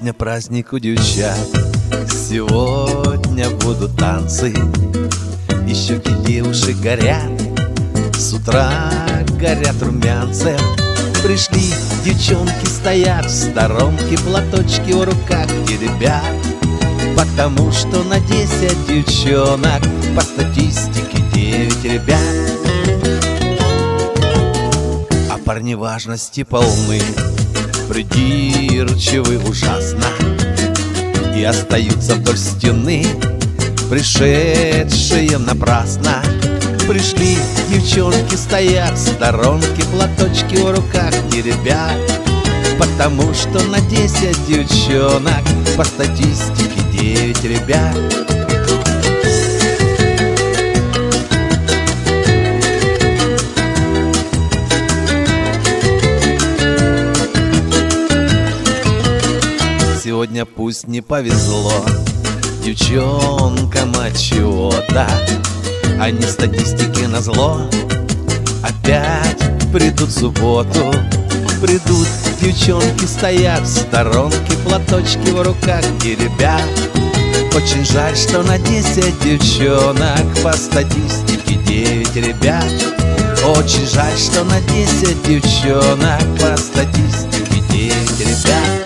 Сегодня праздник у девчат, сегодня будут танцы, и щеки девушек горят, с утра горят румянцем. Пришли девчонки, стоят в сторонке, платочки в руках теребят, потому что на 10 девчонок по статистике 9 ребят. А парни важности полны, придирчивы ужасно, и остаются вдоль стены, пришедшие напрасно. Пришли девчонки, стоят в сторонке, платочки в руках теребят, потому что на 10 девчонок по статистике 9 ребят. Сегодня пусть не повезло девчонкам от чего-то, они статистике назло опять придут в субботу. Придут девчонки, стоят в сторонке, платочки в руках теребят. Очень жаль, что на 10 девчонок по статистике 9 ребят. Очень жаль, что на 10 девчонок по статистике 9 ребят.